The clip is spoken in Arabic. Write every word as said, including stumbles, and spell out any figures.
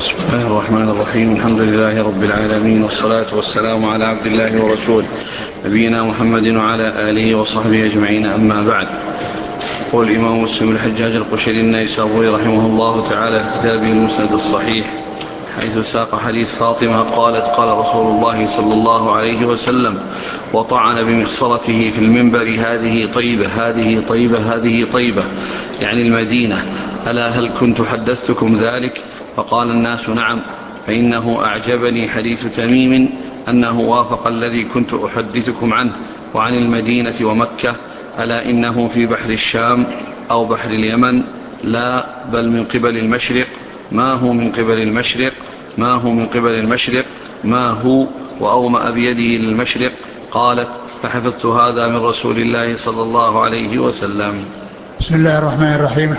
بسم الله الرحمن الرحيم. الحمد لله رب العالمين، والصلاة والسلام على عبد الله ورسوله نبينا محمد وعلى آله وصحبه أجمعين، أما بعد. يقول الإمام مسلم الحجاج القشيري النيسابوري رحمه الله تعالى في كتابه المسند الصحيح، حيث ساق حديث فاطمة قالت: قال رسول الله صلى الله عليه وسلم: وطعن بمخصرته في المنبر: هذه طيبة، هذه طيبة، هذه طيبة، يعني المدينة. ألا هل كنت حدثتكم ذلك؟ فقال الناس: نعم. فإنه أعجبني حديث تميم أنه وافق الذي كنت أحدثكم عنه. وعن المدينة ومكة: ألا إنه في بحر الشام أو بحر اليمن؟ لا، بل من قبل المشرق. ما هو من قبل المشرق؟ ما هو من قبل المشرق؟ ما هو؟ وأومأ بيده للمشرق. قالت: فحفظت هذا من رسول الله صلى الله عليه وسلم. بسم الله الرحمن الرحيم.